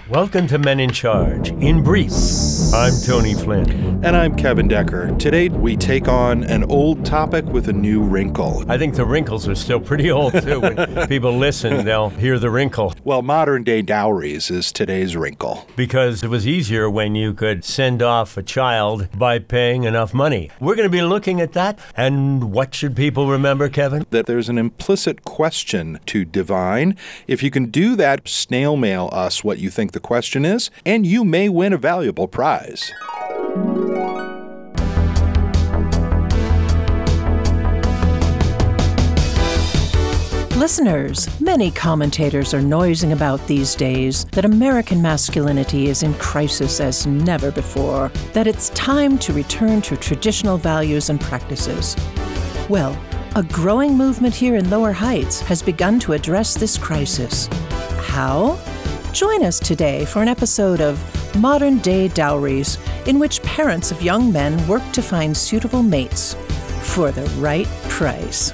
Welcome to Men in Charge. In brief, I'm Tony Flynn. And I'm Kevin Decker. Today, we take on an old topic with a new wrinkle. I think the wrinkles are still pretty old, too. When people listen, they'll hear the wrinkle. Well, modern-day dowries is today's wrinkle. Because it was easier when you could send off a child by paying enough money. We're going to be looking at that. And what should people remember, Kevin? That there's an implicit question to divine. If you can do that, snail mail us what you think the question is, and you may win a valuable prize. Listeners, many commentators are noising about these days that American masculinity is in crisis as never before, that it's time to return to traditional values and practices. Well, a growing movement here in Lower Heights has begun to address this crisis. How? Join us today for an episode of Modern Day Dowries, in which parents of young men work to find suitable mates for the right price.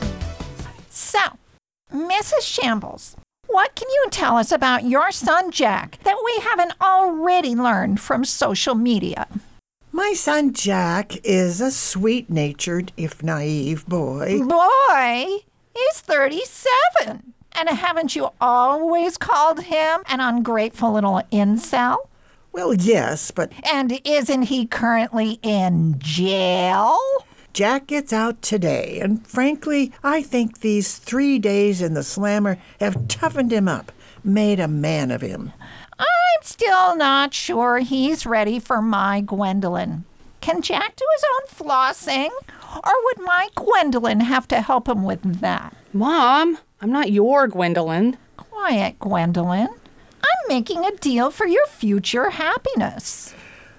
So, Mrs. Shambles, what can you tell us about your son Jack that we haven't already learned from social media? My son Jack is a sweet-natured, if naive boy. Boy, he's 37. And haven't you always called him an ungrateful little incel? Well, yes, but And isn't he currently in jail? Jack gets out today, and frankly, I think these 3 days in the slammer have toughened him up, made a man of him. I'm still not sure he's ready for my Gwendolyn. Can Jack do his own flossing? Or would my Gwendolyn have to help him with that? Mom, I'm not your Gwendolyn. Quiet, Gwendolyn. I'm making a deal for your future happiness.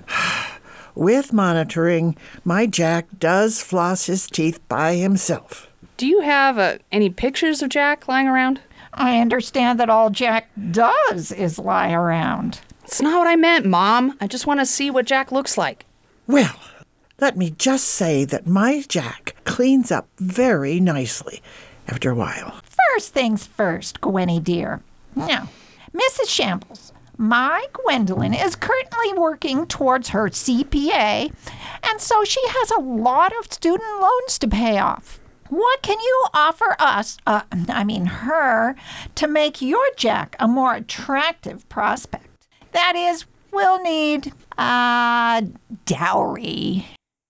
With monitoring, my Jack does floss his teeth by himself. Do you have any pictures of Jack lying around? I understand that all Jack does is lie around. It's not what I meant, Mom. I just want to see what Jack looks like. Well, let me just say that my Jack cleans up very nicely after a while. First things first, Gwenny dear. Now, Mrs. Shambles, my Gwendolyn is currently working towards her CPA, and so she has a lot of student loans to pay off. What can you offer us, her, to make your Jack a more attractive prospect? That is, we'll need a dowry.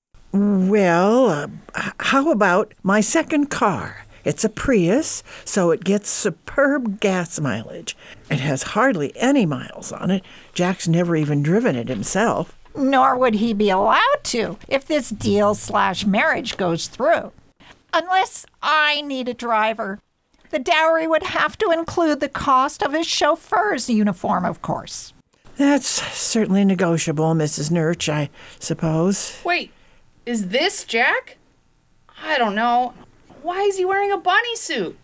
Well, how about my second car? It's a Prius, so it gets superb gas mileage. It has hardly any miles on it. Jack's never even driven it himself. Nor would he be allowed to if this deal/marriage goes through. Unless I need a driver. The dowry would have to include the cost of his chauffeur's uniform, of course. That's certainly negotiable, Mrs. Nurch, I suppose. Wait, is this Jack? I don't know. Why is he wearing a bunny suit?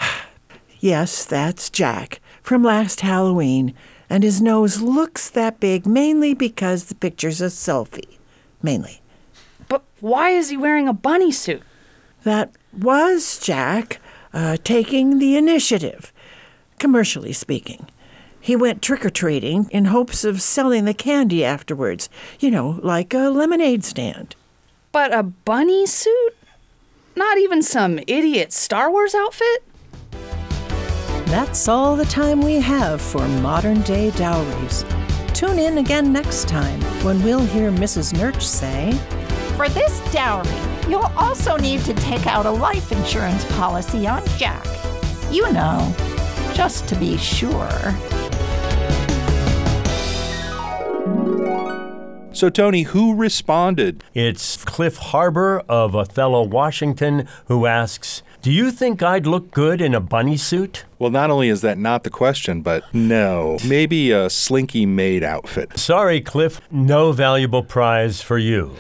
Yes, that's Jack from last Halloween, and his nose looks that big mainly because the picture's a selfie. Mainly. But why is he wearing a bunny suit? That was Jack taking the initiative, commercially speaking. He went trick-or-treating in hopes of selling the candy afterwards, like a lemonade stand. But a bunny suit? Not even some idiot Star Wars outfit? That's all the time we have for Modern Day Dowries. Tune in again next time when we'll hear Mrs. Nurch say, For this dowry, you'll also need to take out a life insurance policy on Jack. Just to be sure. So, Tony, who responded? It's Cliff Harbor of Othello, Washington, who asks, do you think I'd look good in a bunny suit? Well, not only is that not the question, but no. Maybe a Slinky maid outfit. Sorry, Cliff, no valuable prize for you.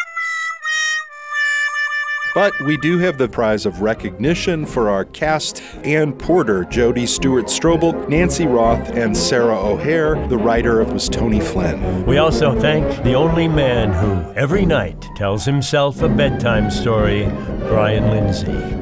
But we do have the prize of recognition for our cast: Ann Porter, Jody Stewart-Strobel, Nancy Roth, and Sarah O'Hare. The writer was Tony Flynn. We also thank the only man who every night tells himself a bedtime story, Brian Lindsay.